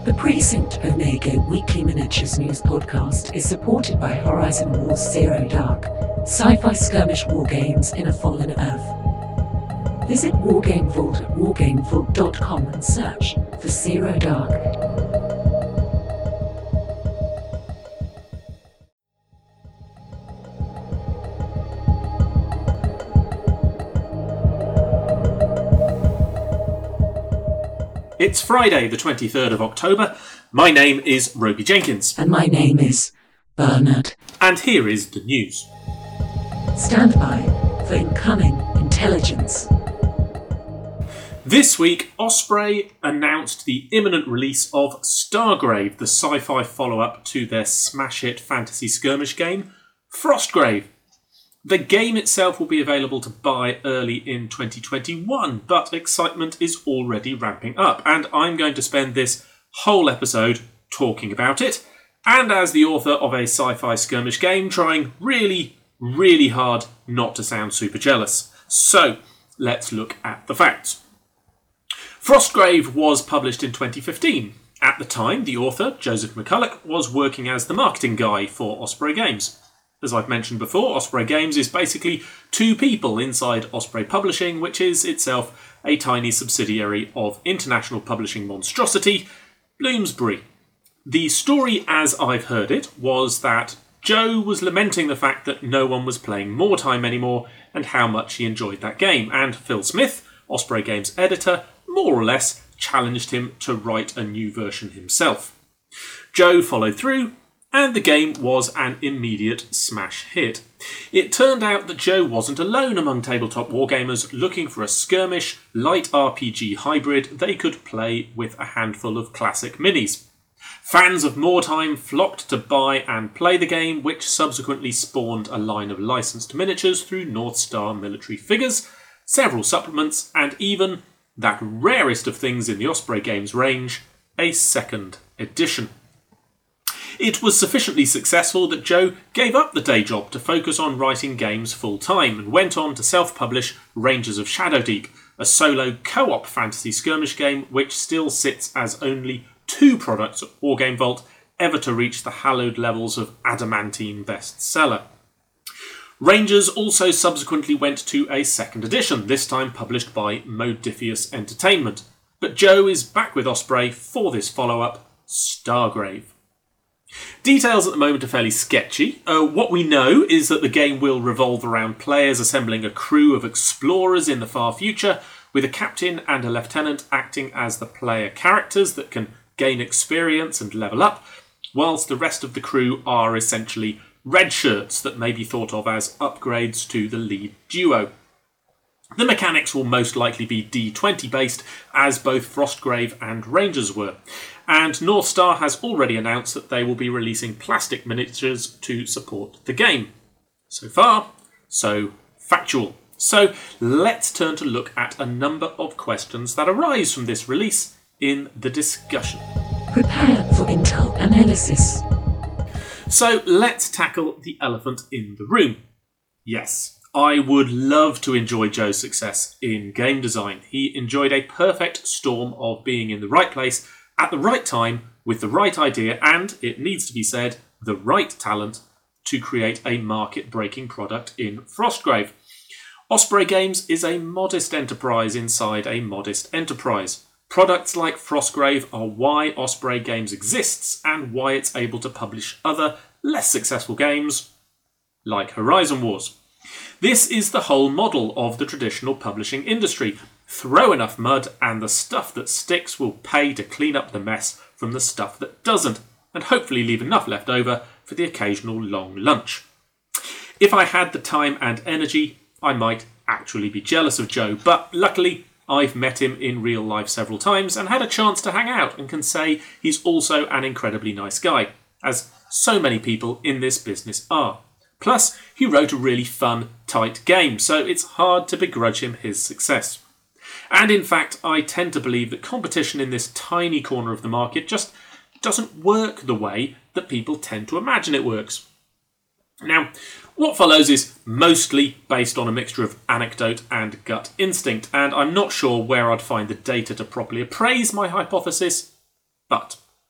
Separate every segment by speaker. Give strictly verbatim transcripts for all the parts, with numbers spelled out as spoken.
Speaker 1: The Precinct Omega Weekly Miniatures News Podcast is supported by Horizon Wars Zero Dark, sci-fi skirmish wargames in a fallen Earth. Visit Wargame Vault at wargame vault dot com and search for Zero Dark.
Speaker 2: It's Friday, the twenty-third of October. My name is Roby Jenkins.
Speaker 1: And my name is Bernard.
Speaker 2: And here is the news.
Speaker 1: Stand by for incoming intelligence.
Speaker 2: This week, Osprey announced the imminent release of Stargrave, the sci-fi follow-up to their smash hit fantasy skirmish game, Frostgrave. The game itself will be available to buy early in twenty twenty-one, but excitement is already ramping up, and I'm going to spend this whole episode talking about it, and as the author of a sci-fi skirmish game, trying really, really hard not to sound super jealous. So, let's look at the facts. Frostgrave was published in twenty fifteen. At the time, the author, Joseph McCulloch, was working as the marketing guy for Osprey Games. As I've mentioned before, Osprey Games is basically two people inside Osprey Publishing, which is itself a tiny subsidiary of international publishing monstrosity, Bloomsbury. The story, as I've heard it, was that Joe was lamenting the fact that no one was playing Moortime anymore and how much he enjoyed that game, and Phil Smith, Osprey Games editor, more or less challenged him to write a new version himself. Joe followed through, and the game was an immediate smash hit. It turned out that Joe wasn't alone among tabletop wargamers looking for a skirmish, light R P G hybrid they could play with a handful of classic minis. Fans of Moortime flocked to buy and play the game, which subsequently spawned a line of licensed miniatures through North Star military figures, several supplements, and even, that rarest of things in the Osprey Games range, a second edition. It was sufficiently successful that Joe gave up the day job to focus on writing games full-time and went on to self-publish Rangers of Shadowdeep, a solo co-op fantasy skirmish game which still sits as only two products at Wargame Vault ever to reach the hallowed levels of adamantine bestseller. Rangers also subsequently went to a second edition, this time published by Modiphius Entertainment. But Joe is back with Osprey for this follow-up, Stargrave. Details at the moment are fairly sketchy. Uh, what we know is that the game will revolve around players assembling a crew of explorers in the far future, with a captain and a lieutenant acting as the player characters that can gain experience and level up, whilst the rest of the crew are essentially red shirts that may be thought of as upgrades to the lead duo. The mechanics will most likely be D twenty based, as both Frostgrave and Rangers were, and North Star has already announced that they will be releasing plastic miniatures to support the game. So far, so factual. So let's turn to look at a number of questions that arise from this release in the discussion.
Speaker 1: Prepare for intel analysis.
Speaker 2: So let's tackle the elephant in the room. Yes, I would love to enjoy Joe's success in game design. He enjoyed a perfect storm of being in the right place at the right time with the right idea and, it needs to be said, the right talent to create a market-breaking product in Frostgrave. Osprey Games is a modest enterprise inside a modest enterprise. Products like Frostgrave are why Osprey Games exists and why it's able to publish other, less successful games like Horizon Wars. This is the whole model of the traditional publishing industry. Throw enough mud and the stuff that sticks will pay to clean up the mess from the stuff that doesn't, and hopefully leave enough left over for the occasional long lunch. If I had the time and energy, I might actually be jealous of Joe, but luckily I've met him in real life several times and had a chance to hang out and can say he's also an incredibly nice guy, as so many people in this business are. Plus, he wrote a really fun, tight game, so it's hard to begrudge him his success. And in fact, I tend to believe that competition in this tiny corner of the market just doesn't work the way that people tend to imagine it works. Now, what follows is mostly based on a mixture of anecdote and gut instinct, and I'm not sure where I'd find the data to properly appraise my hypothesis, but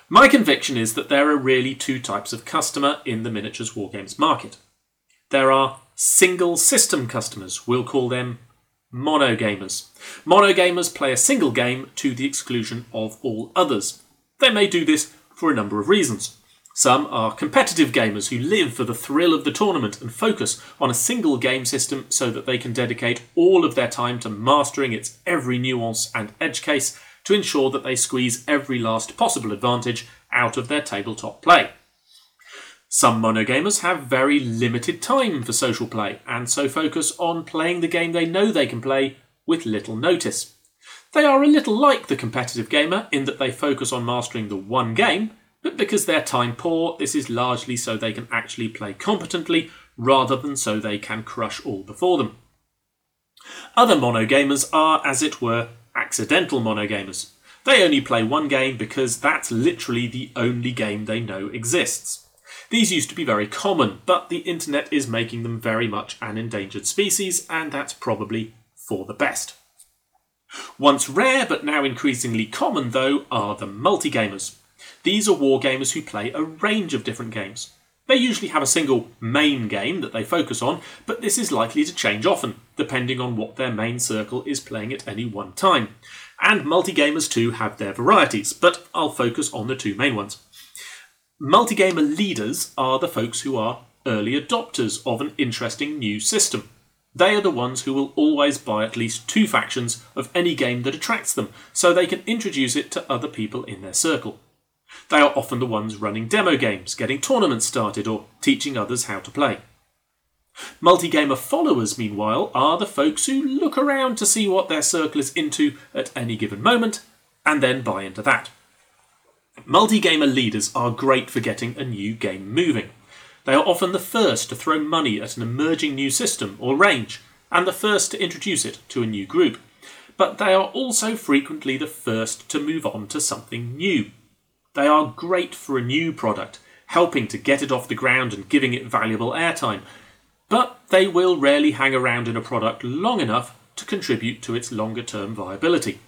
Speaker 2: My conviction is that there are really two types of customer in the miniatures wargames market. There are single system customers, we'll call them monogamers. Monogamers play a single game to the exclusion of all others. They may do this for a number of reasons. Some are competitive gamers who live for the thrill of the tournament and focus on a single game system so that they can dedicate all of their time to mastering its every nuance and edge case to ensure that they squeeze every last possible advantage out of their tabletop play. Some monogamers have very limited time for social play and so focus on playing the game they know they can play with little notice. They are a little like the competitive gamer in that they focus on mastering the one game, but because they're time poor, this is largely so they can actually play competently rather than so they can crush all before them. Other monogamers are, as it were, accidental monogamers. They only play one game because that's literally the only game they know exists. These used to be very common, but the internet is making them very much an endangered species, and that's probably for the best. Once rare, but now increasingly common though, are the multigamers. These are wargamers who play a range of different games. They usually have a single main game that they focus on, but this is likely to change often, depending on what their main circle is playing at any one time. And multigamers too have their varieties, but I'll focus on the two main ones. Multigamer leaders are the folks who are early adopters of an interesting new system. They are the ones who will always buy at least two factions of any game that attracts them, so they can introduce it to other people in their circle. They are often the ones running demo games, getting tournaments started, or teaching others how to play. Multigamer followers, meanwhile, are the folks who look around to see what their circle is into at any given moment, and then buy into that. Multigamer leaders are great for getting a new game moving. They are often the first to throw money at an emerging new system or range, and the first to introduce it to a new group. But they are also frequently the first to move on to something new. They are great for a new product, helping to get it off the ground and giving it valuable airtime, but they will rarely hang around in a product long enough to contribute to its longer-term viability.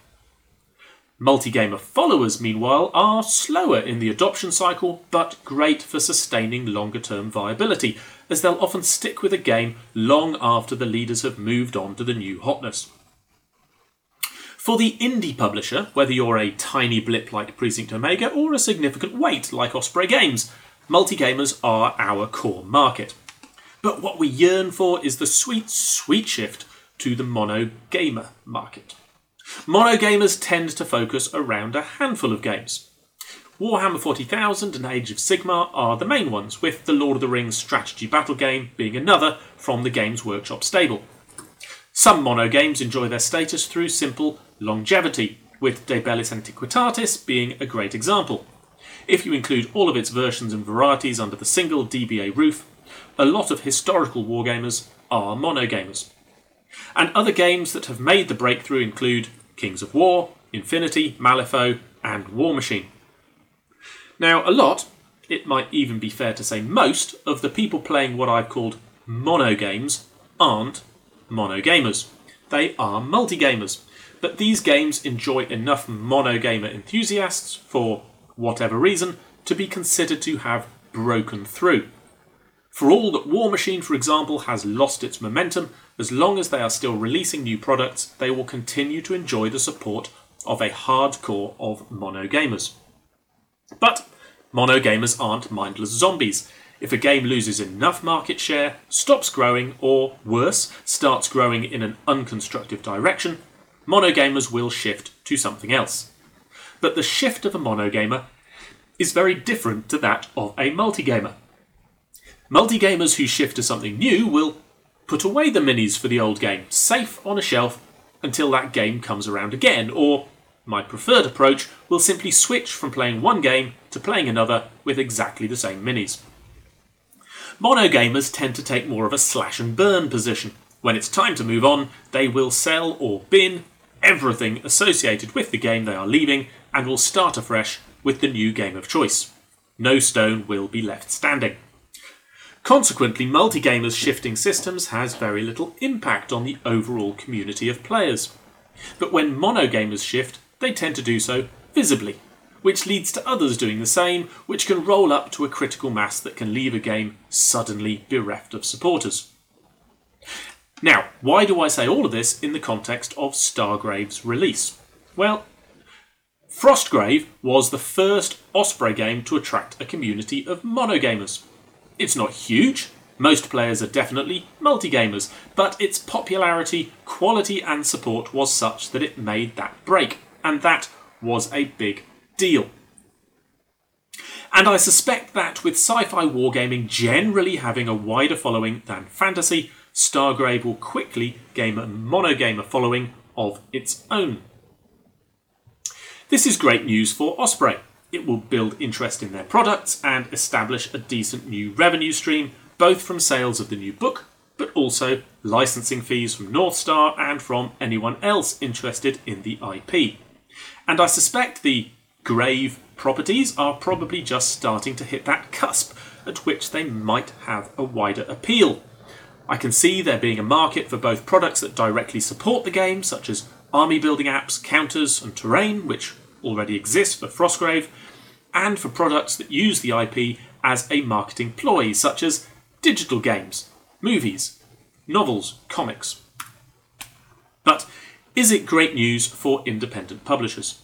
Speaker 2: Multigamer followers, meanwhile, are slower in the adoption cycle, but great for sustaining longer-term viability, as they'll often stick with a game long after the leaders have moved on to the new hotness. For the indie publisher, whether you're a tiny blip like Precinct Omega or a significant weight like Osprey Games, multigamers are our core market. But what we yearn for is the sweet, sweet shift to the monogamer market. Monogamers tend to focus around a handful of games. Warhammer forty thousand and Age of Sigmar are the main ones, with the Lord of the Rings strategy battle game being another from the Games Workshop stable. Some monogames enjoy their status through simple longevity, with De Bellis Antiquitatis being a great example. If you include all of its versions and varieties under the single D B A roof, a lot of historical wargamers are monogamers. And other games that have made the breakthrough include Kings of War, Infinity, Malifaux, and War Machine. Now, a lot, it might even be fair to say most, of the people playing what I've called monogames aren't monogamers. They are multigamers. But these games enjoy enough monogamer enthusiasts, for whatever reason, to be considered to have broken through. For all that War Machine, for example, has lost its momentum, as long as they are still releasing new products, they will continue to enjoy the support of a hardcore of monogamers. But monogamers aren't mindless zombies. If a game loses enough market share, stops growing, or worse, starts growing in an unconstructive direction, monogamers will shift to something else. But the shift of a monogamer is very different to that of a multigamer. Multigamers who shift to something new will put away the minis for the old game, safe on a shelf until that game comes around again, or, my preferred approach, will simply switch from playing one game to playing another with exactly the same minis. Monogamers tend to take more of a slash and burn position. When it's time to move on, they will sell or bin everything associated with the game they are leaving and will start afresh with the new game of choice. No stone will be left standing. Consequently, multigamers shifting systems has very little impact on the overall community of players. But when monogamers shift, they tend to do so visibly. which leads to others doing the same, which can roll up to a critical mass that can leave a game suddenly bereft of supporters. Now, why do I say all of this in the context of Stargrave's release? Well, Frostgrave was the first Osprey game to attract a community of monogamers. It's not huge, most players are definitely multigamers, but its popularity, quality and support was such that it made that break, and that was a big deal. And I suspect that with sci-fi wargaming generally having a wider following than fantasy, Stargrave will quickly gain a monogamer following of its own. This is great news for Osprey. It will build interest in their products and establish a decent new revenue stream, both from sales of the new book, but also licensing fees from Northstar and from anyone else interested in the I P. And I suspect the Grave properties are probably just starting to hit that cusp at which they might have a wider appeal. I can see there being a market for both products that directly support the game, such as army building apps, counters and terrain, which already exist for Frostgrave, and for products that use the I P as a marketing ploy, such as digital games, movies, novels, comics. But is it great news for independent publishers?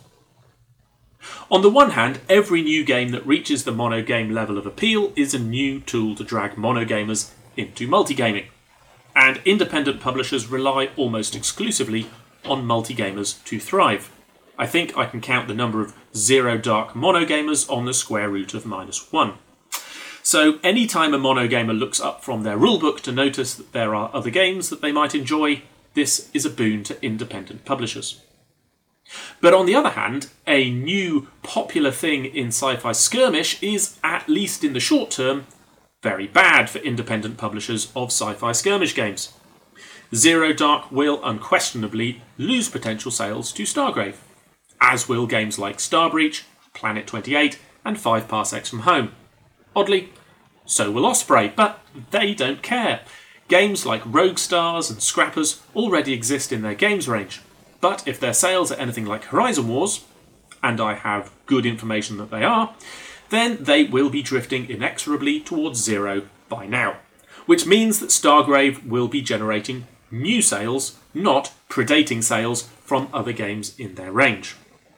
Speaker 2: On the one hand, every new game that reaches the monogame level of appeal is a new tool to drag monogamers into multigaming, and independent publishers rely almost exclusively on multigamers to thrive. I think I can count the number of Zero Dark monogamers on the square root of minus one. So anytime a monogamer looks up from their rulebook to notice that there are other games that they might enjoy, this is a boon to independent publishers. But on the other hand, a new popular thing in sci-fi skirmish is, at least in the short term, very bad for independent publishers of sci-fi skirmish games. Zero Dark will unquestionably lose potential sales to Stargrave, as will games like Starbreach, Planet twenty-eight and Five Parsecs from Home. Oddly, so will Osprey, but they don't care. Games like Rogue Stars and Scrappers already exist in their games range, but if their sales are anything like Horizon Wars, and I have good information that they are, then they will be drifting inexorably towards zero by now, which means that Stargrave will be generating new sales, not predating sales from other games in their range.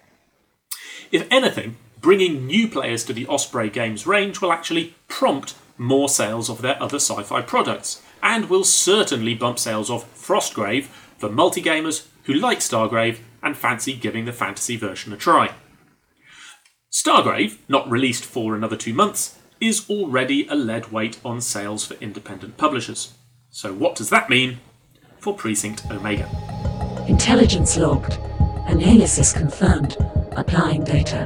Speaker 2: If anything, bringing new players to the Osprey games range will actually prompt more sales of their other sci-fi products, and will certainly bump sales of Frostgrave for multigamers who like Stargrave and fancy giving the fantasy version a try. Stargrave, not released for another two months, is already a lead weight on sales for independent publishers. So what does that mean for Precinct Omega?
Speaker 1: Intelligence logged. Analysis confirmed. Applying data.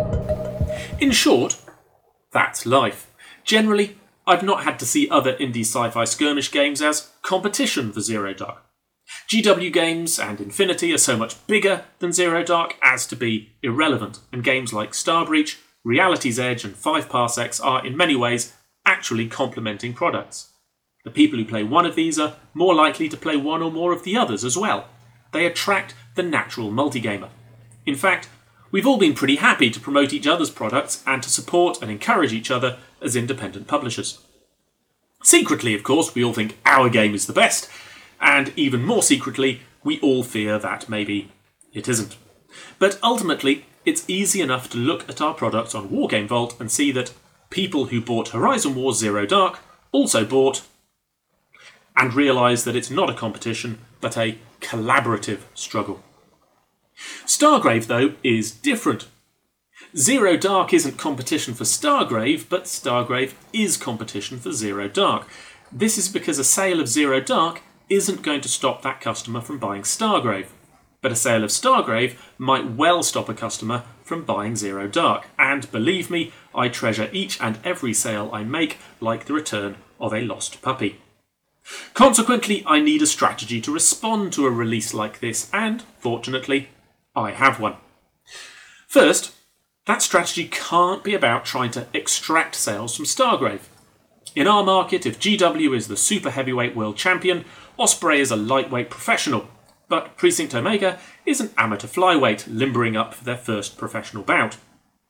Speaker 2: In short, that's life. Generally, I've not had to see other indie sci-fi skirmish games as competition for Zero Dark. G W games and Infinity are so much bigger than Zero Dark as to be irrelevant, and games like Starbreach, Reality's Edge and Five Parsecs are in many ways actually complementing products. The people who play one of these are more likely to play one or more of the others as well. They attract the natural multigamer. In fact, we've all been pretty happy to promote each other's products and to support and encourage each other as independent publishers. Secretly, of course, we all think our game is the best, and even more secretly, we all fear that maybe it isn't. But ultimately, it's easy enough to look at our products on Wargame Vault and see that people who bought Horizon Wars Zero Dark also bought, and realise that it's not a competition, but a collaborative struggle. Stargrave, though, is different. Zero Dark isn't competition for Stargrave, but Stargrave is competition for Zero Dark. This is because a sale of Zero Dark isn't going to stop that customer from buying Stargrave. But a sale of Stargrave might well stop a customer from buying Zero Dark. And believe me, I treasure each and every sale I make like the return of a lost puppy. Consequently, I need a strategy to respond to a release like this, and, fortunately, I have one. First, that strategy can't be about trying to extract sales from Stargrave. In our market, if G W is the super heavyweight world champion, Osprey is a lightweight professional, but Precinct Omega is an amateur flyweight limbering up for their first professional bout.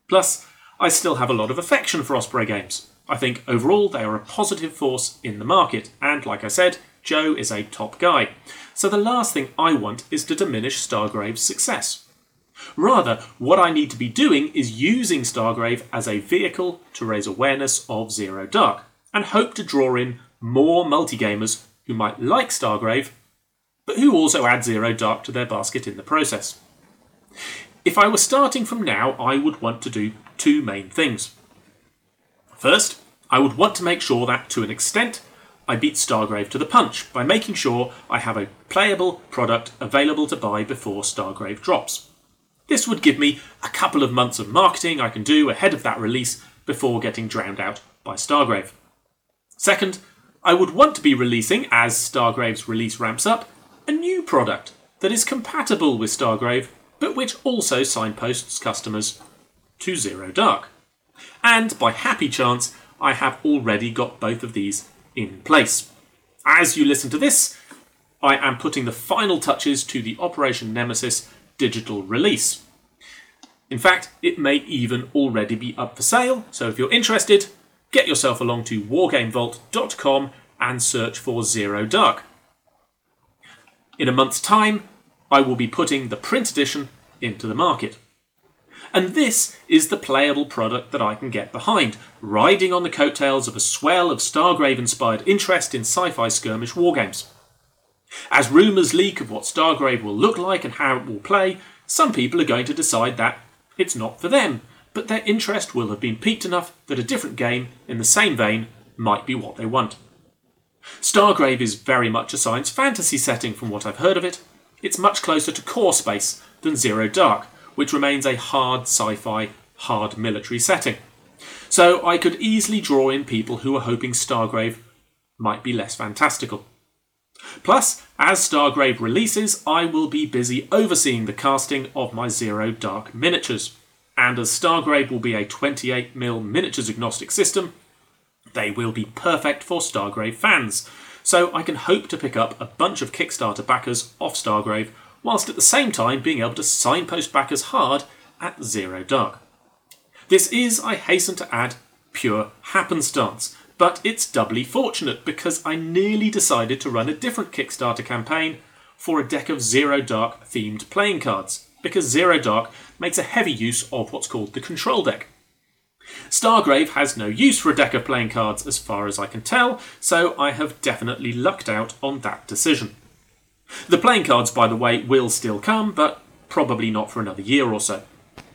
Speaker 2: Plus, I still have a lot of affection for Osprey Games. I think overall they are a positive force in the market, and like I said, Joe is a top guy. So the last thing I want is to diminish Stargrave's success. Rather, what I need to be doing is using Stargrave as a vehicle to raise awareness of Zero Dark, and hope to draw in more multigamers who might like Stargrave, but who also add Zero Dark to their basket in the process. If I were starting from now, I would want to do two main things. First, I would want to make sure that, to an extent, I beat Stargrave to the punch by making sure I have a playable product available to buy before Stargrave drops. This would give me a couple of months of marketing I can do ahead of that release before getting drowned out by Stargrave. Second, I would want to be releasing, as Stargrave's release ramps up, a new product that is compatible with Stargrave, but which also signposts customers to Zero Dark. And by happy chance, I have already got both of these in place. As you listen to this, I am putting the final touches to the Operation Nemesis digital release. In fact, it may even already be up for sale, so if you're interested, get yourself along to wargame vault dot com and search for Zero Dark. In a month's time, I will be putting the print edition into the market. And this is the playable product that I can get behind, riding on the coattails of a swell of Stargrave-inspired interest in sci-fi skirmish wargames. As rumours leak of what Stargrave will look like and how it will play, some people are going to decide that it's not for them, but their interest will have been piqued enough that a different game in the same vein might be what they want. Stargrave is very much a science fantasy setting from what I've heard of it. It's much closer to Core Space than Zero Dark, which remains a hard sci-fi, hard military setting. So I could easily draw in people who are hoping Stargrave might be less fantastical. Plus, as Stargrave releases, I will be busy overseeing the casting of my Zero Dark miniatures. And as Stargrave will be a twenty-eight millimeter miniatures agnostic system, they will be perfect for Stargrave fans. So I can hope to pick up a bunch of Kickstarter backers off Stargrave, whilst at the same time being able to signpost backers hard at Zero Dark. This is, I hasten to add, pure happenstance, but it's doubly fortunate because I nearly decided to run a different Kickstarter campaign for a deck of Zero Dark themed playing cards, because Zero Dark makes a heavy use of what's called the control deck. Stargrave has no use for a deck of playing cards as far as I can tell, so I have definitely lucked out on that decision. The playing cards, by the way, will still come, but probably not for another year or so.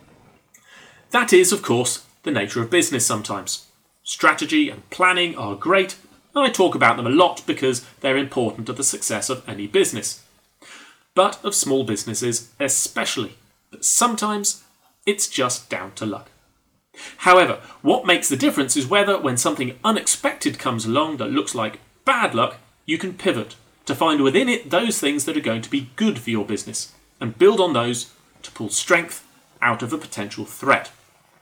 Speaker 2: That is, of course, the nature of business sometimes. Strategy and planning are great, and I talk about them a lot because they're important to the success of any business. But of small businesses especially. But sometimes it's just down to luck. However, what makes the difference is whether, when something unexpected comes along that looks like bad luck, you can pivot to find within it those things that are going to be good for your business, and build on those to pull strength out of a potential threat.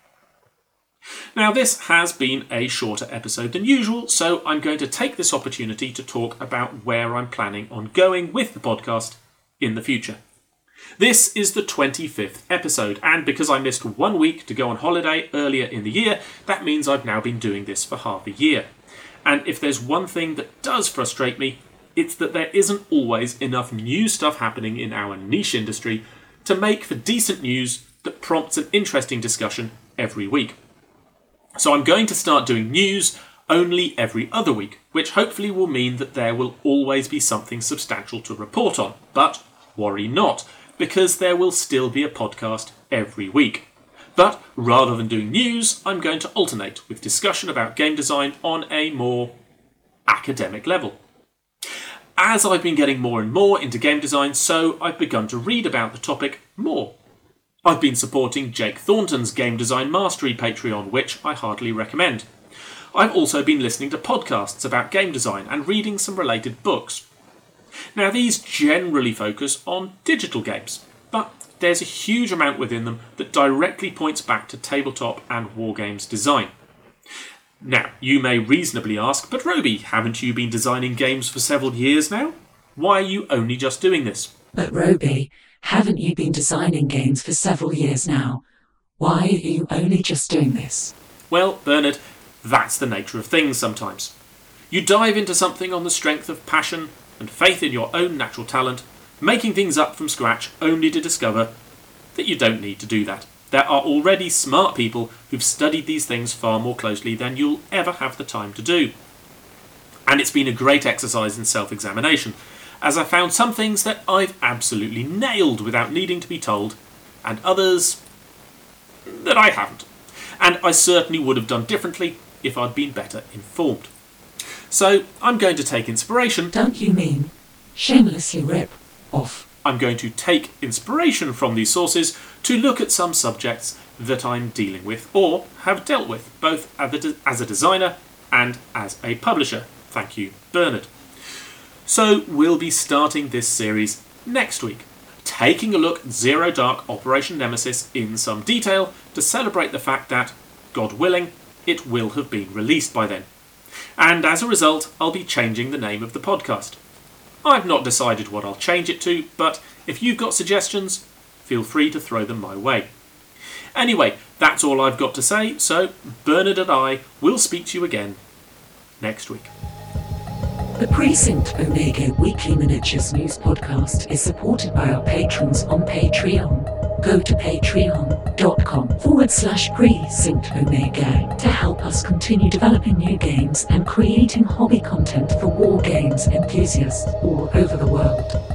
Speaker 2: Now, this has been a shorter episode than usual, so I'm going to take this opportunity to talk about where I'm planning on going with the podcast in the future. This is the twenty-fifth episode, and because I missed one week to go on holiday earlier in the year, that means I've now been doing this for half a year. And if there's one thing that does frustrate me, it's that there isn't always enough new stuff happening in our niche industry to make for decent news that prompts an interesting discussion every week. So I'm going to start doing news only every other week, which hopefully will mean that there will always be something substantial to report on. But worry not, because there will still be a podcast every week. But rather than doing news, I'm going to alternate with discussion about game design on a more academic level. As I've been getting more and more into game design, so I've begun to read about the topic more. I've been supporting Jake Thornton's Game Design Mastery Patreon, which I heartily recommend. I've also been listening to podcasts about game design and reading some related books. Now, these generally focus on digital games, but there's a huge amount within them that directly points back to tabletop and wargames design. Now, you may reasonably ask, but Roby, haven't you been designing games for several years now? Why are you only just doing this?
Speaker 1: But Roby, haven't you been designing games for several years now? Why are you only just doing this?
Speaker 2: Well, Bernard, that's the nature of things sometimes. You dive into something on the strength of passion and faith in your own natural talent, making things up from scratch only to discover that you don't need to do that. There are already smart people who've studied these things far more closely than you'll ever have the time to do. And it's been a great exercise in self-examination, as I found some things that I've absolutely nailed without needing to be told, and others that I haven't. And I certainly would have done differently if I'd been better informed. So I'm going to take inspiration.
Speaker 1: Don't you mean shamelessly rip off?
Speaker 2: I'm going to take inspiration from these sources to look at some subjects that I'm dealing with or have dealt with, both as a designer and as a publisher. Thank you, Bernard. So we'll be starting this series next week, taking a look at Zero Dark Operation Nemesis in some detail to celebrate the fact that, God willing, it will have been released by then. And as a result, I'll be changing the name of the podcast. I've not decided what I'll change it to, but if you've got suggestions, feel free to throw them my way. Anyway, that's all I've got to say, so Bernard and I will speak to you again next week.
Speaker 1: The Precinct Omega Weekly Miniatures News Podcast is supported by our patrons on Patreon. Go to patreon.com forward slash Precinct Omega to help us continue developing new games and creating hobby content for war games enthusiasts all over the world.